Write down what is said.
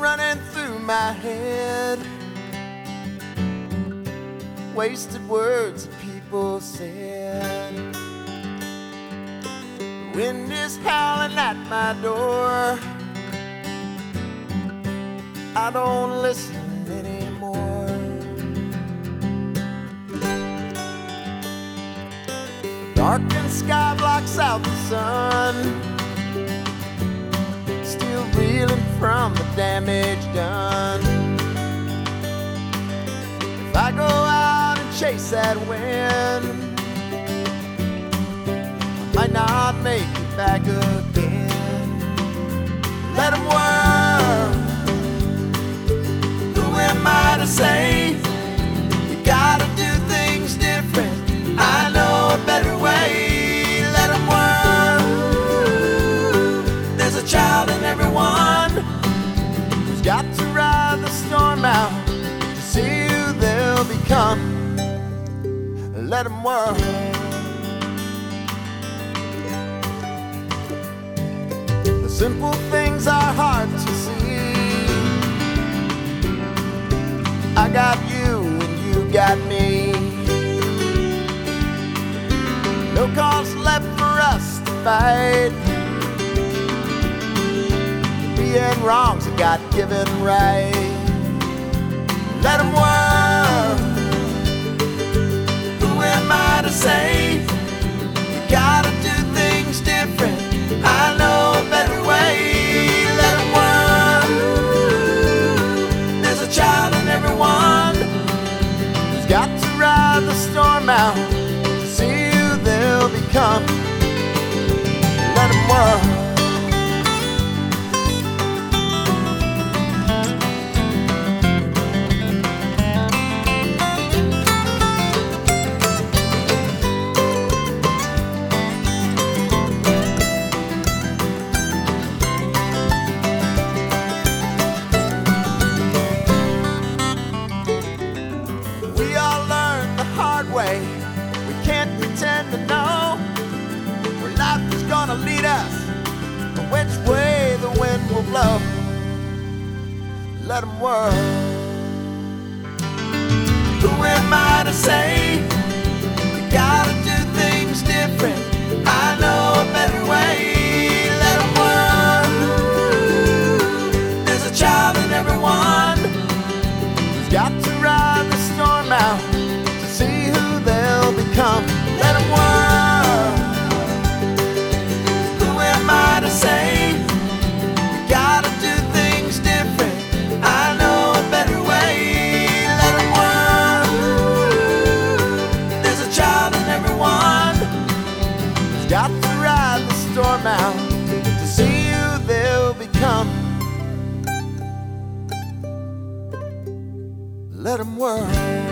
running through my head. Wasted words that people said. The wind is howling at my door. I don't listen anymore. The darkened sky blocks out the sun. Still reeling from the damage done. If I go out and chase that wind, I might not make it back again. Let 'em whirl. Who am I to say? You gotta do things different. I know a better way. Let 'em whirl. There's a child in everyone who's got to ride the storm out to see who they'll become. Let 'em whirl. The simple things are hard to see. I got you and you got me. No cause left for us to fight. Being wrongs that got given right. Let 'em whirl. Who am I to say? You gotta do things different. I know a better way. Let 'em whirl. There's a child in everyone who's got to ride the storm out to see who they'll become. Let 'em whirl. We can't pretend to know where life is gonna lead us, or which way the wind will blow. Let 'em whirl. Who am I to say? We gotta do things different. I know a better way. Let 'em whirl. There's a child in everyone who's got to ride the storm out to see who they'll become. Let 'em whirl. Who am I to say? You gotta do things different. I know a better way. Let 'em whirl. There's a child in everyone who's got to ride the storm out to see who they'll become. Let 'em whirl.